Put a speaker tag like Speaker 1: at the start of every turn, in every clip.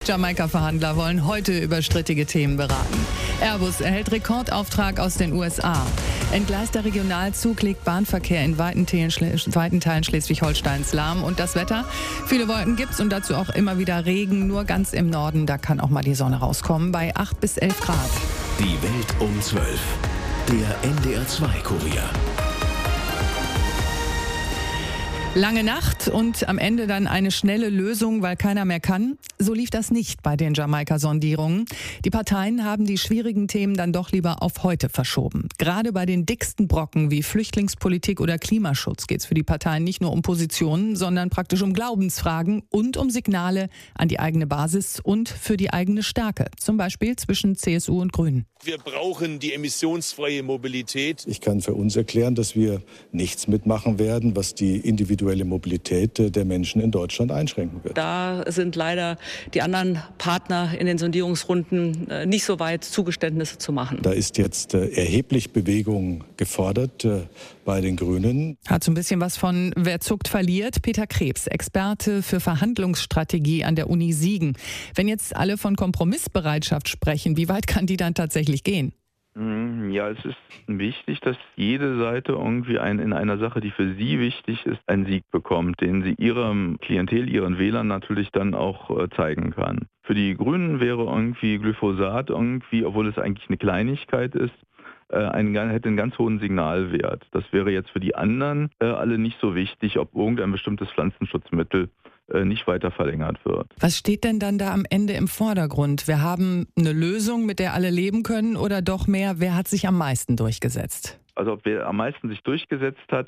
Speaker 1: Jamaika-Verhandler wollen heute über strittige Themen beraten. Airbus erhält Rekordauftrag aus den USA. Entgleister Regionalzug legt Bahnverkehr in weiten Teilen Schleswig-Holsteins lahm. Und das Wetter? Viele Wolken gibt's und dazu auch immer wieder Regen. Nur ganz im Norden, da kann auch mal die Sonne rauskommen, bei 8 bis 11 Grad.
Speaker 2: Die Welt um 12. Der NDR2-Kurier.
Speaker 1: Lange Nacht und am Ende dann eine schnelle Lösung, weil keiner mehr kann. So lief das nicht bei den Jamaika-Sondierungen. Die Parteien haben die schwierigen Themen dann doch lieber auf heute verschoben. Gerade bei den dicksten Brocken wie Flüchtlingspolitik oder Klimaschutz geht es für die Parteien nicht nur um Positionen, sondern praktisch um Glaubensfragen und um Signale an die eigene Basis und für die eigene Stärke. Zum Beispiel zwischen CSU und Grünen.
Speaker 3: Wir brauchen die emissionsfreie Mobilität.
Speaker 4: Ich kann für uns erklären, dass wir nichts mitmachen werden, was die individuelle Mobilität der Menschen in Deutschland einschränken wird.
Speaker 5: Da sind leider die anderen Partner in den Sondierungsrunden nicht so weit, Zugeständnisse zu machen.
Speaker 4: Da ist jetzt erheblich Bewegung gefordert bei den Grünen.
Speaker 1: Hat so ein bisschen was von wer zuckt, verliert. Peter Krebs, Experte für Verhandlungsstrategie an der Uni Siegen. Wenn jetzt alle von Kompromissbereitschaft sprechen, wie weit kann die dann tatsächlich gehen?
Speaker 6: Ja, es ist wichtig, dass jede Seite irgendwie in einer Sache, die für sie wichtig ist, einen Sieg bekommt, den sie ihrem Klientel, ihren Wählern natürlich dann auch zeigen kann. Für die Grünen wäre irgendwie Glyphosat obwohl es eigentlich eine Kleinigkeit ist, hätte einen ganz hohen Signalwert. Das wäre jetzt für die anderen alle nicht so wichtig, ob irgendein bestimmtes Pflanzenschutzmittel nicht weiter verlängert wird.
Speaker 1: Was steht denn dann da am Ende im Vordergrund? Wir haben eine Lösung, mit der alle leben können oder doch mehr, wer hat sich am meisten durchgesetzt?
Speaker 6: Also ob wer am meisten sich durchgesetzt hat,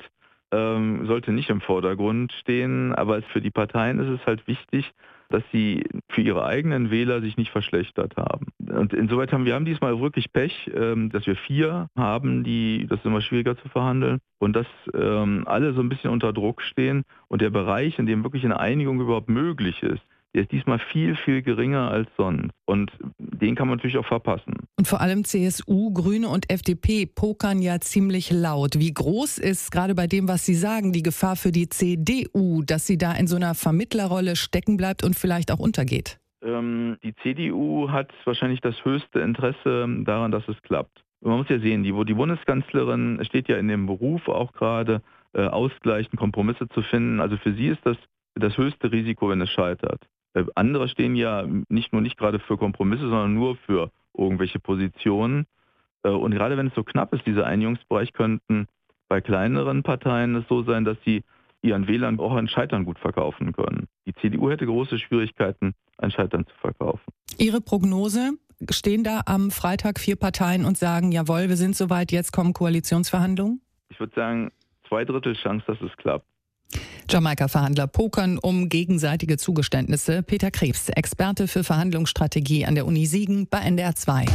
Speaker 6: sollte nicht im Vordergrund stehen, aber für die Parteien ist es halt wichtig, dass sie für ihre eigenen Wähler sich nicht verschlechtert haben. Und insoweit haben wir diesmal wirklich Pech, dass wir 4 haben, das ist immer schwieriger zu verhandeln und dass alle so ein bisschen unter Druck stehen und der Bereich, in dem wirklich eine Einigung überhaupt möglich ist, der ist diesmal viel, viel geringer als sonst. Und den kann man natürlich auch verpassen.
Speaker 1: Und vor allem CSU, Grüne und FDP pokern ja ziemlich laut. Wie groß ist gerade bei dem, was Sie sagen, die Gefahr für die CDU, dass sie da in so einer Vermittlerrolle stecken bleibt und vielleicht auch untergeht?
Speaker 6: Die CDU hat wahrscheinlich das höchste Interesse daran, dass es klappt. Man muss ja sehen, die Bundeskanzlerin steht ja in dem Beruf auch gerade, ausgleichende Kompromisse zu finden. Also für sie ist das höchste Risiko, wenn es scheitert. Andere stehen ja nicht gerade für Kompromisse, sondern nur für irgendwelche Positionen. Und gerade wenn es so knapp ist, dieser Einigungsbereich, könnten bei kleineren Parteien es so sein, dass sie ihren Wählern auch ein Scheitern gut verkaufen können. Die CDU hätte große Schwierigkeiten, ein Scheitern zu verkaufen.
Speaker 1: Ihre Prognose? Stehen da am Freitag 4 Parteien und sagen, jawohl, wir sind soweit, jetzt kommen Koalitionsverhandlungen?
Speaker 6: Ich würde sagen, 2/3 Chance, dass es klappt.
Speaker 1: Jamaika-Verhandler pokern um gegenseitige Zugeständnisse. Peter Krebs, Experte für Verhandlungsstrategie an der Uni Siegen bei NDR 2.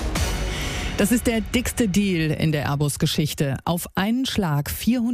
Speaker 1: Das ist der dickste Deal in der Airbus-Geschichte. Auf einen Schlag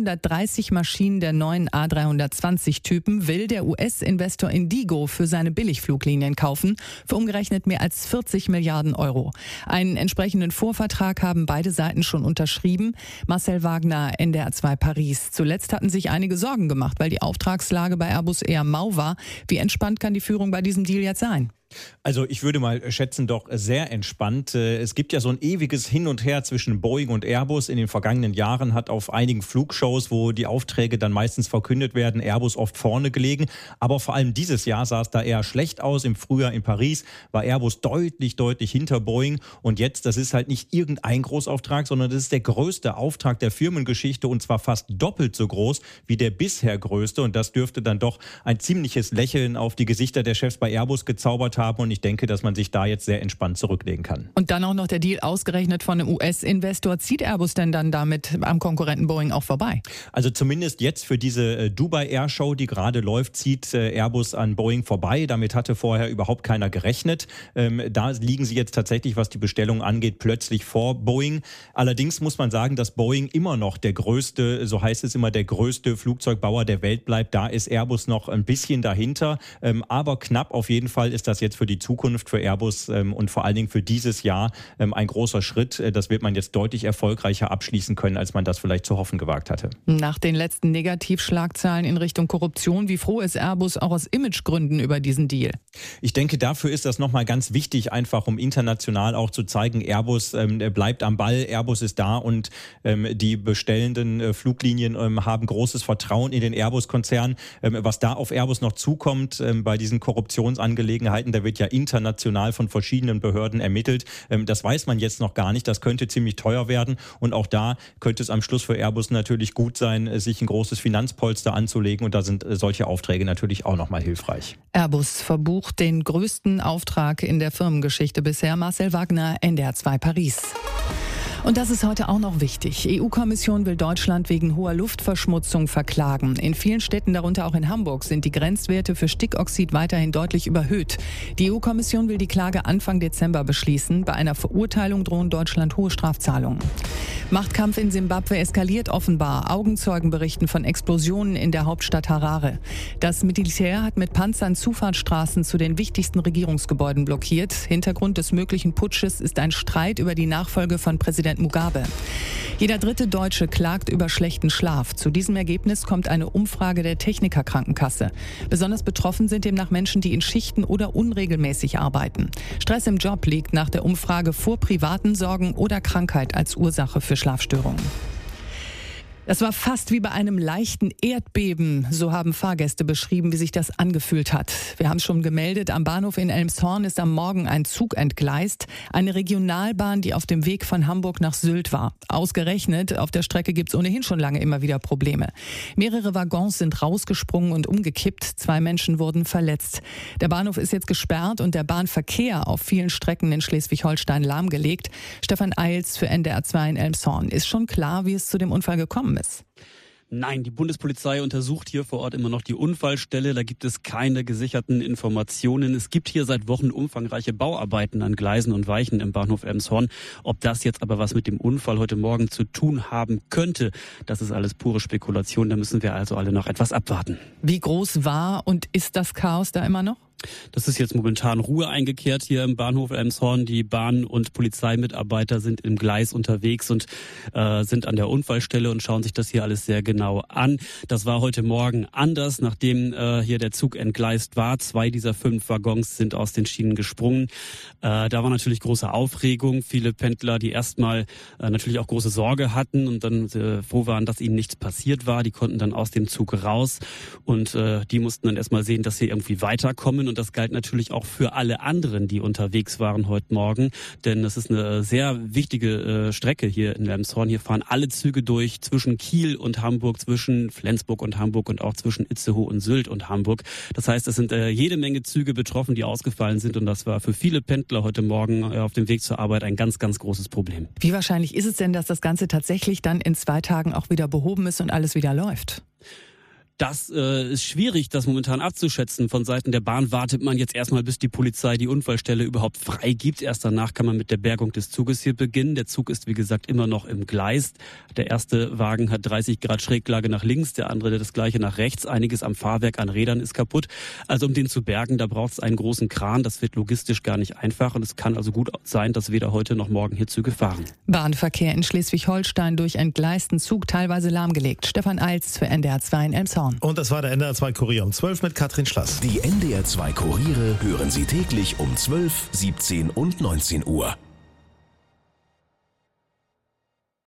Speaker 1: 430 Maschinen der neuen A320-Typen will der US-Investor Indigo für seine Billigfluglinien kaufen, für umgerechnet mehr als 40 Milliarden Euro. Einen entsprechenden Vorvertrag haben beide Seiten schon unterschrieben. Marcel Wagner, NDR 2 Paris. Zuletzt hatten sich einige Sorgen gemacht, weil die Auftragslage bei Airbus eher mau war. Wie entspannt kann die Führung bei diesem Deal jetzt sein?
Speaker 7: Also ich würde mal schätzen, doch sehr entspannt. Es gibt ja so ein ewiges Hin und Her zwischen Boeing und Airbus. In den vergangenen Jahren hat auf einigen Flugshows, wo die Aufträge dann meistens verkündet werden, Airbus oft vorne gelegen. Aber vor allem dieses Jahr sah es da eher schlecht aus. Im Frühjahr in Paris war Airbus deutlich hinter Boeing. Und jetzt, das ist halt nicht irgendein Großauftrag, sondern das ist der größte Auftrag der Firmengeschichte und zwar fast doppelt so groß wie der bisher größte. Und das dürfte dann doch ein ziemliches Lächeln auf die Gesichter der Chefs bei Airbus gezaubert haben. Und ich denke, dass man sich da jetzt sehr entspannt zurücklegen kann.
Speaker 1: Und dann auch noch der Deal ausgerechnet von einem US-Investor. Zieht Airbus denn dann damit am Konkurrenten Boeing auch vorbei?
Speaker 7: Also zumindest jetzt für diese Dubai Air Show, die gerade läuft, zieht Airbus an Boeing vorbei. Damit hatte vorher überhaupt keiner gerechnet. Da liegen sie jetzt tatsächlich, was die Bestellung angeht, plötzlich vor Boeing. Allerdings muss man sagen, dass Boeing immer noch der größte, so heißt es immer, der größte Flugzeugbauer der Welt bleibt. Da ist Airbus noch ein bisschen dahinter. Aber knapp auf jeden Fall ist das jetzt jetzt für die Zukunft, für Airbus und vor allen Dingen für dieses Jahr ein großer Schritt. Das wird man jetzt deutlich erfolgreicher abschließen können, als man das vielleicht zu hoffen gewagt hatte.
Speaker 1: Nach den letzten Negativschlagzahlen in Richtung Korruption, wie froh ist Airbus auch aus Imagegründen über diesen Deal?
Speaker 7: Ich denke, dafür ist das nochmal ganz wichtig, einfach um international auch zu zeigen, Airbus bleibt am Ball, Airbus ist da und die bestellenden Fluglinien haben großes Vertrauen in den Airbus-Konzern. Was da auf Airbus noch zukommt bei diesen Korruptionsangelegenheiten, da wird ja international von verschiedenen Behörden ermittelt. Das weiß man jetzt noch gar nicht. Das könnte ziemlich teuer werden. Und auch da könnte es am Schluss für Airbus natürlich gut sein, sich ein großes Finanzpolster anzulegen. Und da sind solche Aufträge natürlich auch nochmal hilfreich.
Speaker 1: Airbus verbucht den größten Auftrag in der Firmengeschichte bisher. Marcel Wagner, NDR 2 Paris. Und das ist heute auch noch wichtig. EU-Kommission will Deutschland wegen hoher Luftverschmutzung verklagen. In vielen Städten, darunter auch in Hamburg, sind die Grenzwerte für Stickoxid weiterhin deutlich überhöht. Die EU-Kommission will die Klage Anfang Dezember beschließen. Bei einer Verurteilung drohen Deutschland hohe Strafzahlungen. Machtkampf in Simbabwe eskaliert offenbar. Augenzeugen berichten von Explosionen in der Hauptstadt Harare. Das Militär hat mit Panzern Zufahrtsstraßen zu den wichtigsten Regierungsgebäuden blockiert. Hintergrund des möglichen Putsches ist ein Streit über die Nachfolge von Präsident Mugabe. Jeder dritte Deutsche klagt über schlechten Schlaf. Zu diesem Ergebnis kommt eine Umfrage der Technikerkrankenkasse. Besonders betroffen sind demnach Menschen, die in Schichten oder unregelmäßig arbeiten. Stress im Job liegt nach der Umfrage vor privaten Sorgen oder Krankheit als Ursache für Schlafstörungen. Das war fast wie bei einem leichten Erdbeben. So haben Fahrgäste beschrieben, wie sich das angefühlt hat. Wir haben es schon gemeldet, am Bahnhof in Elmshorn ist am Morgen ein Zug entgleist. Eine Regionalbahn, die auf dem Weg von Hamburg nach Sylt war. Ausgerechnet, auf der Strecke gibt es ohnehin schon lange immer wieder Probleme. Mehrere Waggons sind rausgesprungen und umgekippt. 2 Menschen wurden verletzt. Der Bahnhof ist jetzt gesperrt und der Bahnverkehr auf vielen Strecken in Schleswig-Holstein lahmgelegt. Stefan Eils für NDR 2 in Elmshorn. Ist schon klar, wie es zu dem Unfall gekommen ist?
Speaker 8: Nein, die Bundespolizei untersucht hier vor Ort immer noch die Unfallstelle. Da gibt es keine gesicherten Informationen. Es gibt hier seit Wochen umfangreiche Bauarbeiten an Gleisen und Weichen im Bahnhof Elmshorn. Ob das jetzt aber was mit dem Unfall heute Morgen zu tun haben könnte, das ist alles pure Spekulation. Da müssen wir also alle noch etwas abwarten.
Speaker 1: Wie groß war und ist das Chaos da immer noch?
Speaker 8: Das ist jetzt momentan Ruhe eingekehrt hier im Bahnhof Elmshorn. Die Bahn- und Polizeimitarbeiter sind im Gleis unterwegs und sind an der Unfallstelle und schauen sich das hier alles sehr genau an. Das war heute Morgen anders, nachdem hier der Zug entgleist war. 2 dieser 5 Waggons sind aus den Schienen gesprungen. Da war natürlich große Aufregung. Viele Pendler, die erstmal natürlich auch große Sorge hatten und dann froh waren, dass ihnen nichts passiert war. Die konnten dann aus dem Zug raus und die mussten dann erstmal sehen, dass sie irgendwie weiterkommen. Und das galt natürlich auch für alle anderen, die unterwegs waren heute Morgen. Denn das ist eine sehr wichtige Strecke hier in Elmshorn. Hier fahren alle Züge durch zwischen Kiel und Hamburg, zwischen Flensburg und Hamburg und auch zwischen Itzehoe und Sylt und Hamburg. Das heißt, es sind jede Menge Züge betroffen, die ausgefallen sind. Und das war für viele Pendler heute Morgen auf dem Weg zur Arbeit ein ganz, ganz großes Problem.
Speaker 1: Wie wahrscheinlich ist es denn, dass das Ganze tatsächlich dann in 2 Tagen auch wieder behoben ist und alles wieder läuft?
Speaker 8: Das ist schwierig, das momentan abzuschätzen. Von Seiten der Bahn wartet man jetzt erstmal, bis die Polizei die Unfallstelle überhaupt freigibt. Erst danach kann man mit der Bergung des Zuges hier beginnen. Der Zug ist, wie gesagt, immer noch im Gleis. Der erste Wagen hat 30 Grad Schräglage nach links, der andere das gleiche nach rechts. Einiges am Fahrwerk an Rädern ist kaputt. Also um den zu bergen, da braucht es einen großen Kran. Das wird logistisch gar nicht einfach und es kann also gut sein, dass weder heute noch morgen hier Züge fahren.
Speaker 1: Bahnverkehr in Schleswig-Holstein durch entgleisten Zug teilweise lahmgelegt. Stefan Eils für NDR 2 in Elmshorn.
Speaker 9: Und das war der NDR 2 Kurier um 12 mit Katrin Schlass.
Speaker 2: Die NDR 2 Kuriere hören Sie täglich um 12, 17 und 19 Uhr.